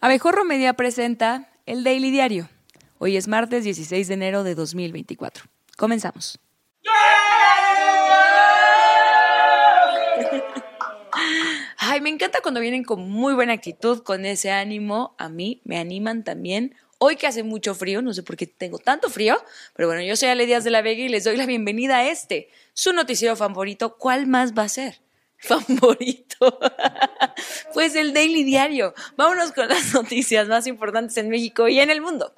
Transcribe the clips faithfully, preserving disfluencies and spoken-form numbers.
Abejorro Media presenta el Daily Diario. Hoy es martes dieciséis de enero de dos mil veinticuatro. Comenzamos. Ay, me encanta cuando vienen con muy buena actitud, con ese ánimo. A mí me animan también. Hoy que hace mucho frío, no sé por qué tengo tanto frío, pero bueno, yo soy Ale Díaz de la Vega y les doy la bienvenida a este, su noticiero favorito. ¿Cuál más va a ser? Favorito. Pues el Daily Diario. Vámonos con las noticias más importantes en México y en el mundo.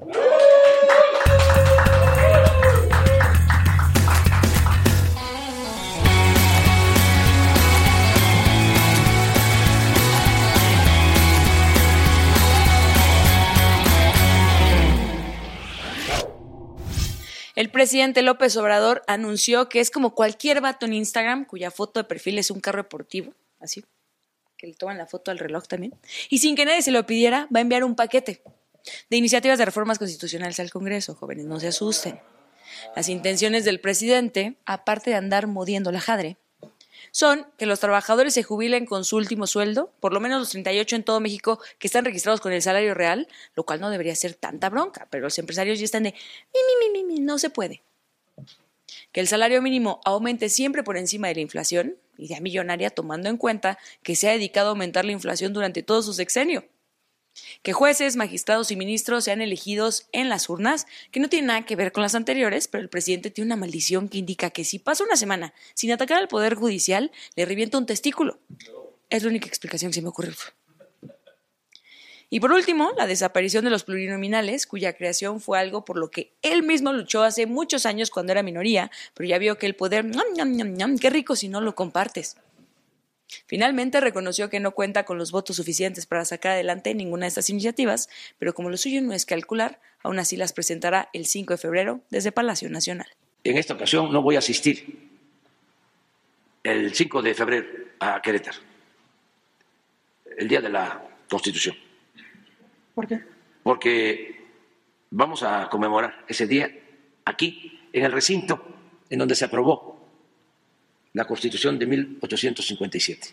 El presidente López Obrador anunció que es como cualquier vato en Instagram cuya foto de perfil es un carro deportivo, así, que le toman la foto al reloj también, y sin que nadie se lo pidiera, va a enviar un paquete de iniciativas de reformas constitucionales al Congreso. Jóvenes, no se asusten. Las intenciones del presidente, aparte de andar modiendo la jadre, son que los trabajadores se jubilen con su último sueldo, por lo menos los treinta y ocho en todo México que están registrados con el salario real, lo cual no debería ser tanta bronca, pero los empresarios ya están de mi, mi, mi, mi, no se puede. Que el salario mínimo aumente siempre por encima de la inflación, idea millonaria tomando en cuenta que se ha dedicado a aumentar la inflación durante todo su sexenio. Que jueces, magistrados y ministros sean elegidos en las urnas, que no tiene nada que ver con las anteriores, pero el presidente tiene una maldición que indica que si pasa una semana sin atacar al Poder Judicial, le revienta un testículo. Es la única explicación que se me ocurre. Y por último, la desaparición de los plurinominales, cuya creación fue algo por lo que él mismo luchó hace muchos años cuando era minoría, pero ya vio que el poder, ñam, ñam, ñam, ñam, qué rico si no lo compartes. Finalmente reconoció que no cuenta con los votos suficientes para sacar adelante ninguna de estas iniciativas, pero como lo suyo no es calcular, aún así las presentará el cinco de febrero desde Palacio Nacional. En esta ocasión no voy a asistir el cinco de febrero a Querétaro, el día de la Constitución. ¿Por qué? Porque vamos a conmemorar ese día aquí, en el recinto en donde se aprobó la Constitución de mil ochocientos cincuenta y siete.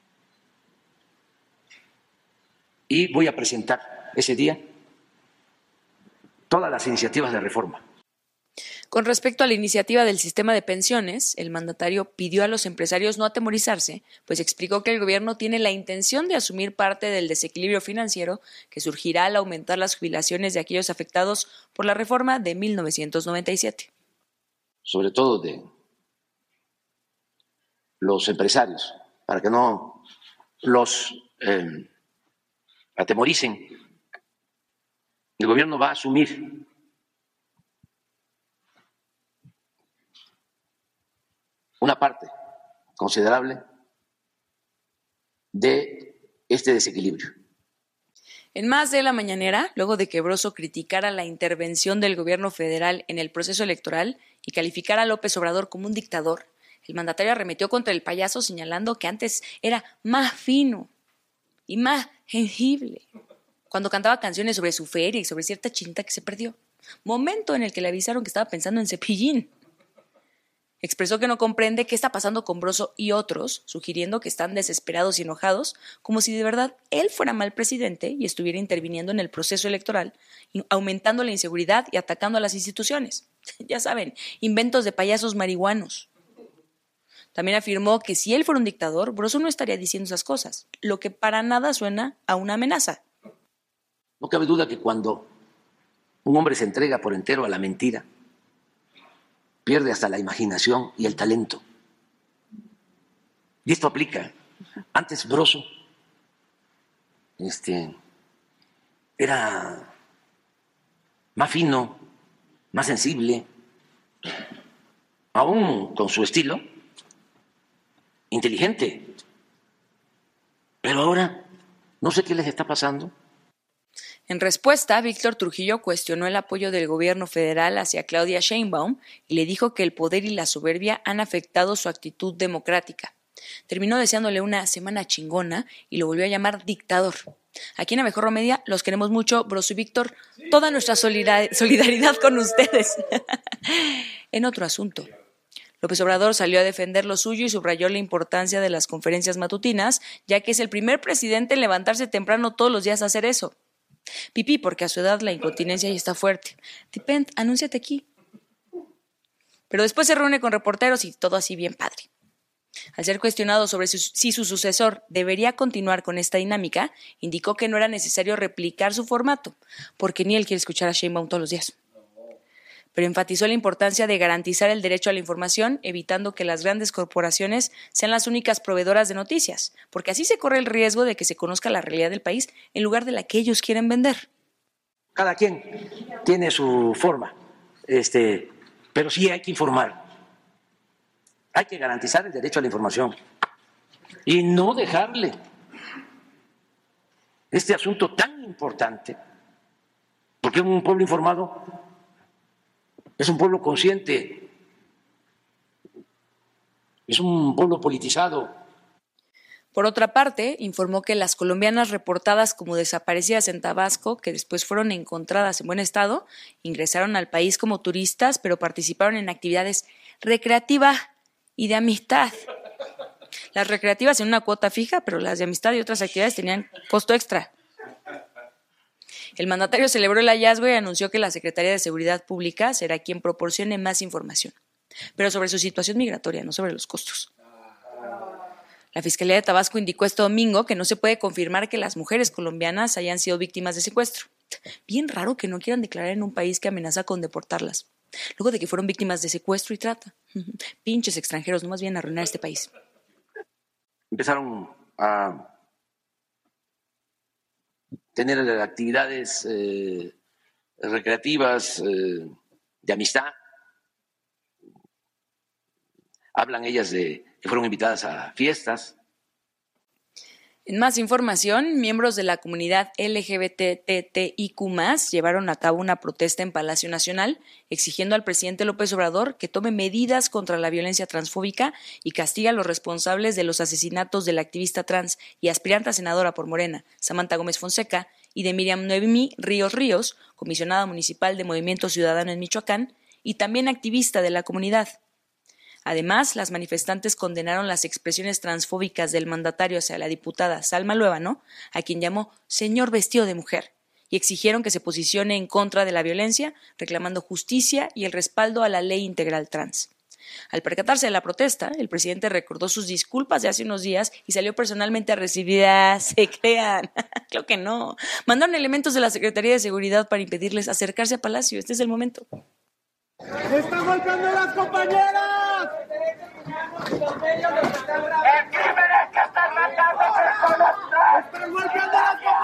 Y voy a presentar ese día todas las iniciativas de reforma. Con respecto a la iniciativa del sistema de pensiones, el mandatario pidió a los empresarios no atemorizarse, pues explicó que el gobierno tiene la intención de asumir parte del desequilibrio financiero que surgirá al aumentar las jubilaciones de aquellos afectados por la reforma de mil novecientos noventa y siete. Sobre todo de los empresarios, para que no los eh, atemoricen. El gobierno va a asumir una parte considerable de este desequilibrio. En Más de la Mañanera, luego de que Broso criticara la intervención del gobierno federal en el proceso electoral y calificara a López Obrador como un dictador, el mandatario arremetió contra el payaso señalando que antes era más fino y más jengible cuando cantaba canciones sobre su feria y sobre cierta chinita que se perdió. Momento en el que le avisaron que estaba pensando en Cepillín. Expresó que no comprende qué está pasando con Broso y otros, sugiriendo que están desesperados y enojados, como si de verdad él fuera mal presidente y estuviera interviniendo en el proceso electoral, aumentando la inseguridad y atacando a las instituciones. Ya saben, inventos de payasos marihuanos. También afirmó que si él fuera un dictador, Broso no estaría diciendo esas cosas, lo que para nada suena a una amenaza. No cabe duda que cuando un hombre se entrega por entero a la mentira, pierde hasta la imaginación y el talento. Y esto aplica. Antes Broso este, era más fino, más sensible, aún con su estilo, inteligente. Pero ahora no sé qué les está pasando. En respuesta, Víctor Trujillo cuestionó el apoyo del gobierno federal hacia Claudia Sheinbaum y le dijo que el poder y la soberbia han afectado su actitud democrática. Terminó deseándole una semana chingona y lo volvió a llamar dictador. Aquí en Abejorro Media los queremos mucho, Broso y Víctor, toda nuestra solidaridad con ustedes. En otro asunto, López Obrador salió a defender lo suyo y subrayó la importancia de las conferencias matutinas, ya que es el primer presidente en levantarse temprano todos los días a hacer eso. Pipí, porque a su edad la incontinencia ya está fuerte. Depend, anúnciate aquí. Pero después se reúne con reporteros y todo así bien padre. Al ser cuestionado sobre su, si su sucesor debería continuar con esta dinámica, indicó que no era necesario replicar su formato, porque ni él quiere escuchar a Sheinbaum todos los días. Pero enfatizó la importancia de garantizar el derecho a la información, evitando que las grandes corporaciones sean las únicas proveedoras de noticias, porque así se corre el riesgo de que se conozca la realidad del país en lugar de la que ellos quieren vender. Cada quien tiene su forma, este, pero sí hay que informar. Hay que garantizar el derecho a la información y no dejarle este asunto tan importante, porque un pueblo informado es un pueblo consciente, es un pueblo politizado. Por otra parte, informó que las colombianas reportadas como desaparecidas en Tabasco, que después fueron encontradas en buen estado, ingresaron al país como turistas, pero participaron en actividades recreativas y de amistad. Las recreativas en una cuota fija, pero las de amistad y otras actividades tenían costo extra. El mandatario celebró el hallazgo y anunció que la Secretaría de Seguridad Pública será quien proporcione más información, pero sobre su situación migratoria, no sobre los costos. La Fiscalía de Tabasco indicó este domingo que no se puede confirmar que las mujeres colombianas hayan sido víctimas de secuestro. Bien raro que no quieran declarar en un país que amenaza con deportarlas, luego de que fueron víctimas de secuestro y trata. Pinches extranjeros, nomás vienen a arruinar este país. Empezaron a tener actividades eh, recreativas, eh, de amistad. Hablan ellas de que fueron invitadas a fiestas. En más información, miembros de la comunidad L G B T I Q más, llevaron a cabo una protesta en Palacio Nacional exigiendo al presidente López Obrador que tome medidas contra la violencia transfóbica y castigue a los responsables de los asesinatos de la activista trans y aspirante a senadora por Morena, Samantha Gómez Fonseca, y de Miriam Noemí Ríos Ríos, comisionada municipal de Movimiento Ciudadano en Michoacán y también activista de la comunidad. Además, las manifestantes condenaron las expresiones transfóbicas del mandatario hacia la diputada Salma Luébano, a quien llamó señor vestido de mujer, y exigieron que se posicione en contra de la violencia, reclamando justicia y el respaldo a la ley integral trans. Al percatarse de la protesta, el presidente recordó sus disculpas de hace unos días y salió personalmente a recibirlas. ¡Se crean! Claro que no. Mandaron elementos de la Secretaría de Seguridad para impedirles acercarse a Palacio. Este es el momento. ¡Están golpeando a las compañeras! ¡El crimen es que están matando personas! ¡Están golpeando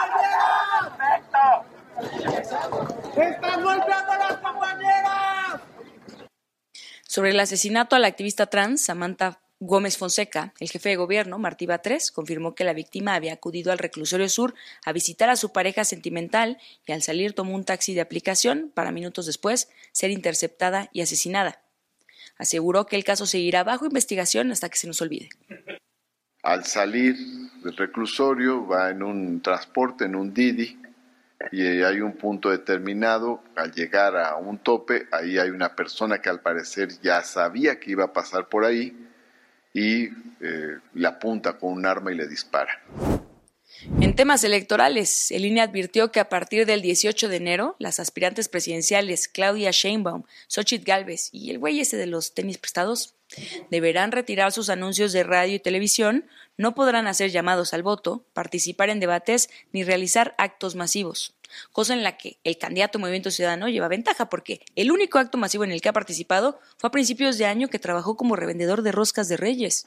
a las compañeras! ¡Perfecto! ¡Están golpeando a las compañeras! Sobre el asesinato a la activista trans, Samantha Gómez Fonseca, el jefe de gobierno, Martí Batres, confirmó que la víctima había acudido al reclusorio sur a visitar a su pareja sentimental y al salir tomó un taxi de aplicación para minutos después ser interceptada y asesinada. Aseguró que el caso seguirá bajo investigación hasta que se nos olvide. Al salir del reclusorio va en un transporte, en un Didi, y hay un punto determinado. Al llegar a un tope, ahí hay una persona que al parecer ya sabía que iba a pasar por ahí y eh, le apunta con un arma y le dispara. En temas electorales, el I N E advirtió que a partir del dieciocho de enero, las aspirantes presidenciales Claudia Sheinbaum, Xóchitl Gálvez y el güey ese de los tenis prestados deberán retirar sus anuncios de radio y televisión, no podrán hacer llamados al voto, participar en debates ni realizar actos masivos, cosa en la que el candidato Movimiento Ciudadano lleva ventaja porque el único acto masivo en el que ha participado fue a principios de año que trabajó como revendedor de roscas de Reyes.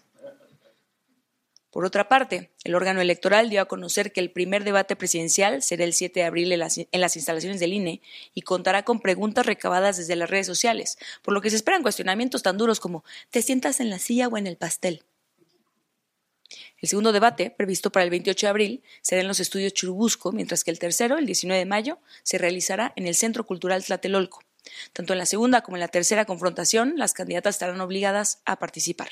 Por otra parte, el órgano electoral dio a conocer que el primer debate presidencial será el siete de abril en las, en las instalaciones del I N E y contará con preguntas recabadas desde las redes sociales, por lo que se esperan cuestionamientos tan duros como ¿te sientas en la silla o en el pastel? El segundo debate, previsto para el veintiocho de abril, será en los estudios Churubusco, mientras que el tercero, el diecinueve de mayo, se realizará en el Centro Cultural Tlatelolco. Tanto en la segunda como en la tercera confrontación, las candidatas estarán obligadas a participar.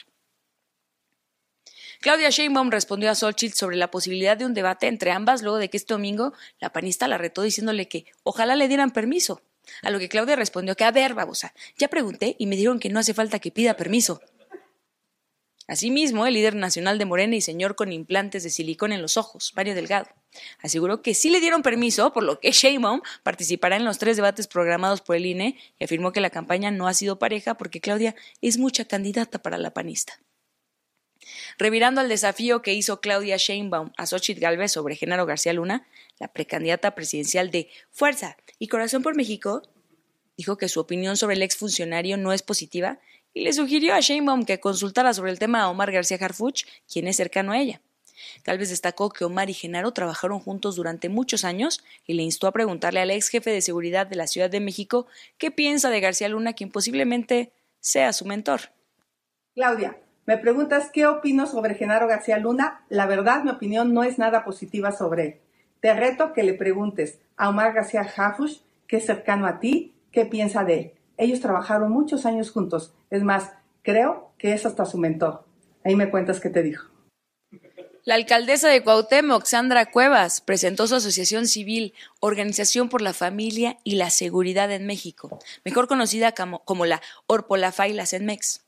Claudia Sheinbaum respondió a Xóchitl sobre la posibilidad de un debate entre ambas luego de que este domingo la panista la retó diciéndole que ojalá le dieran permiso, a lo que Claudia respondió que a ver, babosa, ya pregunté y me dijeron que no hace falta que pida permiso. Asimismo, el líder nacional de Morena y señor con implantes de silicón en los ojos, Mario Delgado, aseguró que sí le dieron permiso, por lo que Sheinbaum participará en los tres debates programados por el I N E y afirmó que la campaña no ha sido pareja porque Claudia es mucha candidata para la panista. Revirando al desafío que hizo Claudia Sheinbaum a Xóchitl Gálvez sobre Genaro García Luna, la precandidata presidencial de Fuerza y Corazón por México, dijo que su opinión sobre el exfuncionario no es positiva y le sugirió a Sheinbaum que consultara sobre el tema a Omar García Harfuch, quien es cercano a ella. Gálvez destacó que Omar y Genaro trabajaron juntos durante muchos años y le instó a preguntarle al ex jefe de seguridad de la Ciudad de México qué piensa de García Luna, quien posiblemente sea su mentor. Claudia, me preguntas qué opino sobre Genaro García Luna. La verdad, mi opinión no es nada positiva sobre él. Te reto que le preguntes a Omar García Harfuch, que es cercano a ti, qué piensa de él. Ellos trabajaron muchos años juntos. Es más, creo que es hasta su mentor. Ahí me cuentas qué te dijo. La alcaldesa de Cuauhtémoc, Sandra Cuevas, presentó su asociación civil, Organización por la Familia y la Seguridad en México, mejor conocida como, como la Orpolafay Senmex,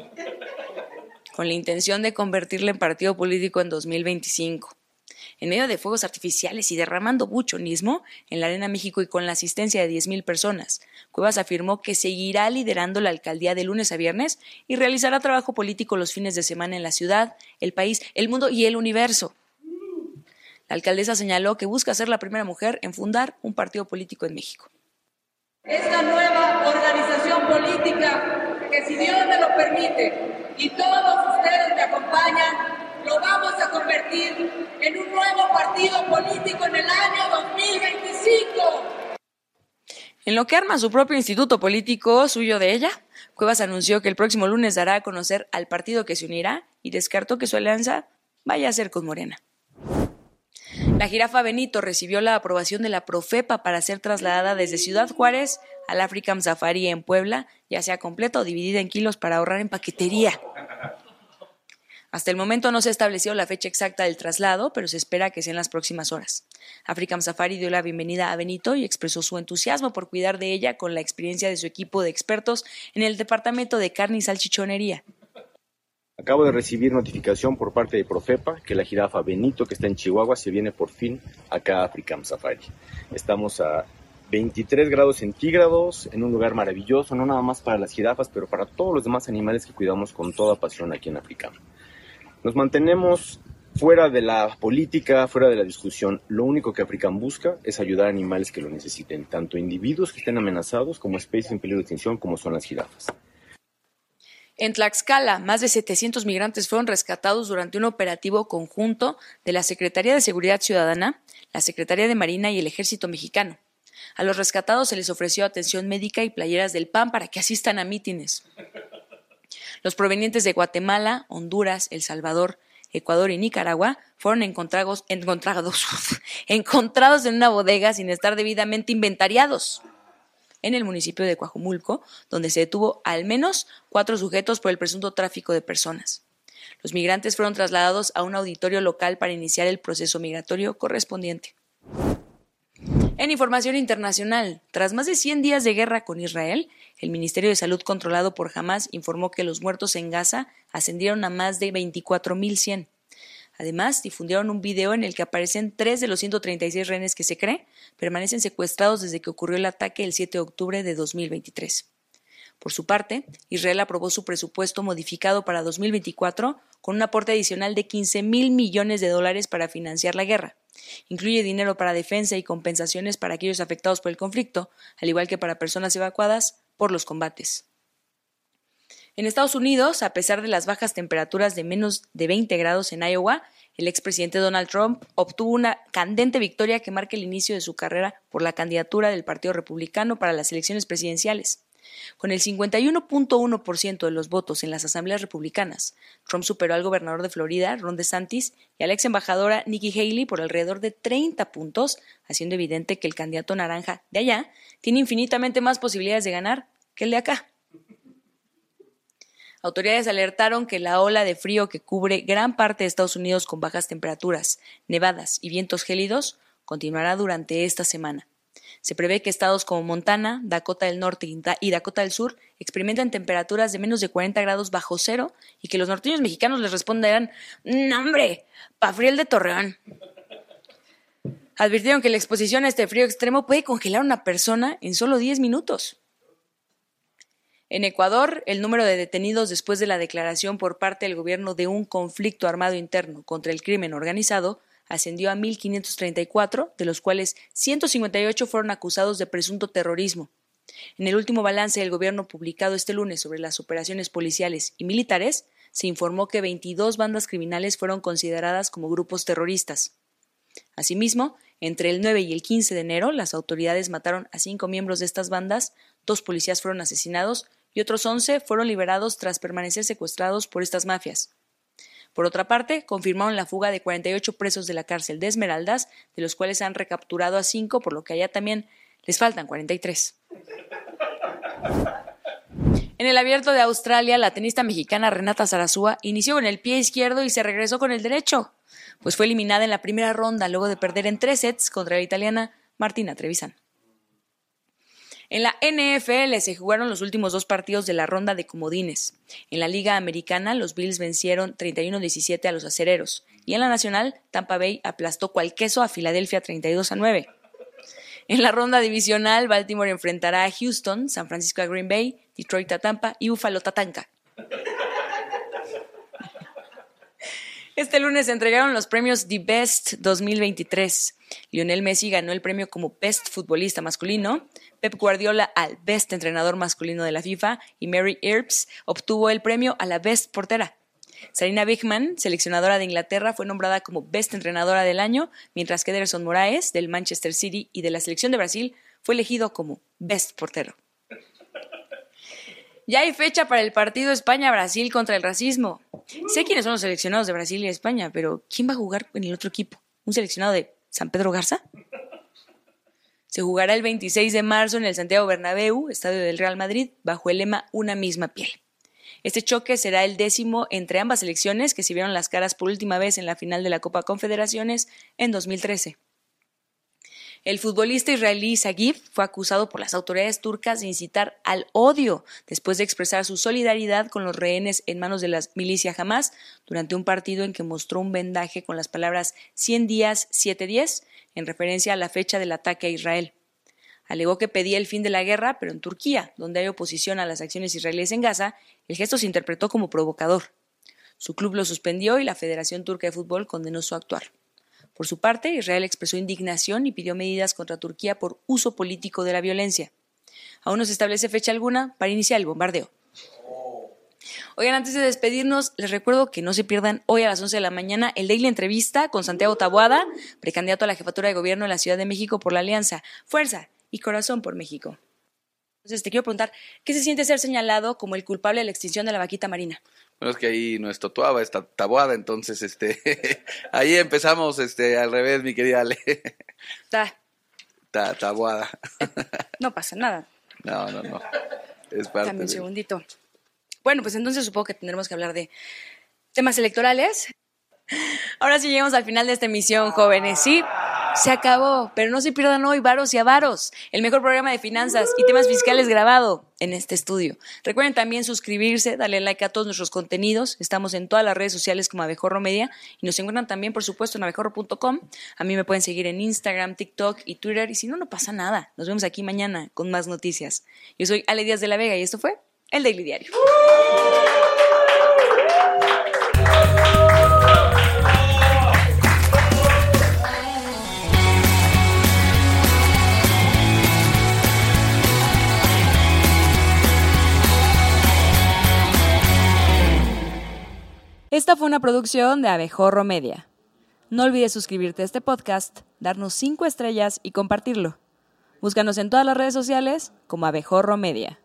con la intención de convertirla en partido político en dos mil veinticinco. En medio de fuegos artificiales y derramando buchonismo en la Arena México y con la asistencia de diez mil personas, Cuevas afirmó que seguirá liderando la alcaldía de lunes a viernes y realizará trabajo político los fines de semana en la ciudad, el país, el mundo y el universo. La alcaldesa señaló que busca ser la primera mujer en fundar un partido político en México. Esta nueva organización política, que si Dios me lo permite y todos ustedes me acompañan, lo vamos a convertir en un nuevo partido político en el año dos mil veinticinco. En lo que arma su propio instituto político suyo de ella, Cuevas anunció que el próximo lunes dará a conocer al partido que se unirá y descartó que su alianza vaya a ser con Morena. La jirafa Benito recibió la aprobación de la Profepa para ser trasladada desde Ciudad Juárez al African Safari en Puebla, ya sea completa o dividida en kilos para ahorrar en paquetería. Hasta el momento no se estableció la fecha exacta del traslado, pero se espera que sea en las próximas horas. African Safari dio la bienvenida a Benito y expresó su entusiasmo por cuidar de ella con la experiencia de su equipo de expertos en el departamento de carne y salchichonería. Acabo de recibir notificación por parte de Profepa que la jirafa Benito, que está en Chihuahua, se viene por fin acá a African Safari. Estamos a veintitrés grados centígrados, en un lugar maravilloso, no nada más para las jirafas, pero para todos los demás animales que cuidamos con toda pasión aquí en African. Nos mantenemos fuera de la política, fuera de la discusión. Lo único que African busca es ayudar a animales que lo necesiten, tanto individuos que estén amenazados como especies en peligro de extinción, como son las jirafas. En Tlaxcala, más de setecientos migrantes fueron rescatados durante un operativo conjunto de la Secretaría de Seguridad Ciudadana, la Secretaría de Marina y el Ejército Mexicano. A los rescatados se les ofreció atención médica y playeras del P A N para que asistan a mítines. Los provenientes de Guatemala, Honduras, El Salvador, Ecuador y Nicaragua fueron encontrados, encontrados, encontrados en una bodega sin estar debidamente inventariados en el municipio de Coajomulco, donde se detuvo al menos cuatro sujetos por el presunto tráfico de personas. Los migrantes fueron trasladados a un auditorio local para iniciar el proceso migratorio correspondiente. En información internacional, tras más de cien días de guerra con Israel, el Ministerio de Salud controlado por Hamás informó que los muertos en Gaza ascendieron a más de veinticuatro mil cien. Además, difundieron un video en el que aparecen tres de los ciento treinta y seis rehenes que se cree permanecen secuestrados desde que ocurrió el ataque el siete de octubre de dos mil veintitrés. Por su parte, Israel aprobó su presupuesto modificado para dos mil veinticuatro con un aporte adicional de quince mil millones de dólares para financiar la guerra. Incluye dinero para defensa y compensaciones para aquellos afectados por el conflicto, al igual que para personas evacuadas por los combates. En Estados Unidos, a pesar de las bajas temperaturas de menos de veinte grados en Iowa, el expresidente Donald Trump obtuvo una candente victoria que marca el inicio de su carrera por la candidatura del Partido Republicano para las elecciones presidenciales. Con el cincuenta y uno punto uno por ciento de los votos en las asambleas republicanas, Trump superó al gobernador de Florida, Ron DeSantis, y a la ex embajadora Nikki Haley por alrededor de treinta puntos, haciendo evidente que el candidato naranja de allá tiene infinitamente más posibilidades de ganar que el de acá. Autoridades alertaron que la ola de frío que cubre gran parte de Estados Unidos con bajas temperaturas, nevadas y vientos gélidos continuará durante esta semana. Se prevé que estados como Montana, Dakota del Norte y Dakota del Sur experimenten temperaturas de menos de cuarenta grados bajo cero y que los norteños mexicanos les responderán: ¡No, hombre! ¡Pa' frío el de Torreón! Advirtieron que la exposición a este frío extremo puede congelar a una persona en solo diez minutos. En Ecuador, el número de detenidos después de la declaración por parte del gobierno de un conflicto armado interno contra el crimen organizado ascendió a mil quinientos treinta y cuatro, de los cuales ciento cincuenta y ocho fueron acusados de presunto terrorismo. En el último balance del gobierno publicado este lunes sobre las operaciones policiales y militares, se informó que veintidós bandas criminales fueron consideradas como grupos terroristas. Asimismo, entre el nueve y el quince de enero, las autoridades mataron a cinco miembros de estas bandas, dos policías fueron asesinados y otros once fueron liberados tras permanecer secuestrados por estas mafias. Por otra parte, confirmaron la fuga de cuarenta y ocho presos de la cárcel de Esmeraldas, de los cuales han recapturado a cinco, por lo que allá también les faltan cuarenta y tres. En el Abierto de Australia, la tenista mexicana Renata Zarazúa inició con el pie izquierdo y se regresó con el derecho, pues fue eliminada en la primera ronda luego de perder en tres sets contra la italiana Martina Trevisan. En la N F L se jugaron los últimos dos partidos de la ronda de comodines. En la Liga Americana, los Bills vencieron treinta y uno a diecisiete a los Acereros, y en la Nacional, Tampa Bay aplastó cual queso a Filadelfia treinta y dos a nueve. En la ronda divisional, Baltimore enfrentará a Houston, San Francisco a Green Bay, Detroit a Tampa y Buffalo Tatanka. Este lunes se entregaron los premios The Best dos mil veintitrés. Lionel Messi ganó el premio como Best Futbolista Masculino, Pep Guardiola al Best Entrenador Masculino de la FIFA y Mary Earps obtuvo el premio a la Best Portera. Sarina Wiegman, seleccionadora de Inglaterra, fue nombrada como Best Entrenadora del Año, mientras que Ederson Moraes, del Manchester City y de la selección de Brasil, fue elegido como Best Portero. Ya hay fecha para el partido España-Brasil contra el racismo. Sé quiénes son los seleccionados de Brasil y España, pero ¿quién va a jugar en el otro equipo? ¿Un seleccionado de San Pedro Garza? Se jugará el veintiséis de marzo en el Santiago Bernabéu, estadio del Real Madrid, bajo el lema Una misma piel. Este choque será el décimo entre ambas selecciones que se vieron las caras por última vez en la final de la Copa Confederaciones en dos mil trece. El futbolista israelí Sagif fue acusado por las autoridades turcas de incitar al odio después de expresar su solidaridad con los rehenes en manos de la milicia Hamas durante un partido en que mostró un vendaje con las palabras cien días, siete días, en referencia a la fecha del ataque a Israel. Alegó que pedía el fin de la guerra, pero en Turquía, donde hay oposición a las acciones israelíes en Gaza, el gesto se interpretó como provocador. Su club lo suspendió y la Federación Turca de Fútbol condenó su actuar. Por su parte, Israel expresó indignación y pidió medidas contra Turquía por uso político de la violencia. Aún no se establece fecha alguna para iniciar el bombardeo. Oigan, antes de despedirnos, les recuerdo que no se pierdan hoy a las once de la mañana el Daily Entrevista con Santiago Taboada, precandidato a la jefatura de gobierno de la Ciudad de México por la Alianza Fuerza y Corazón por México. Entonces te quiero preguntar, ¿qué se siente ser señalado como el culpable de la extinción de la vaquita marina? Bueno, es que ahí no es Totoaba, es Taboada, entonces este ahí empezamos este al revés, mi querida Ale. Ta. Ta, Taboada. No pasa nada. No, no, no. Es parte Dame un de... segundito. Bueno, pues entonces supongo que tendremos que hablar de temas electorales. Ahora sí llegamos al final de esta emisión, jóvenes. Sí, se acabó, pero no se pierdan hoy Varos y Avaros, el mejor programa de finanzas y temas fiscales grabado en este estudio. Recuerden también suscribirse, darle like a todos nuestros contenidos. Estamos en todas las redes sociales como Abejorro Media y nos encuentran también, por supuesto, en abejorro punto com. A mí me pueden seguir en Instagram, TikTok y Twitter y si no, no pasa nada. Nos vemos aquí mañana con más noticias. Yo soy Ale Díaz de la Vega y esto fue El Daily Diario. Esta fue una producción de Abejorro Media. No olvides suscribirte a este podcast, darnos cinco estrellas y compartirlo. Búscanos en todas las redes sociales como Abejorro Media.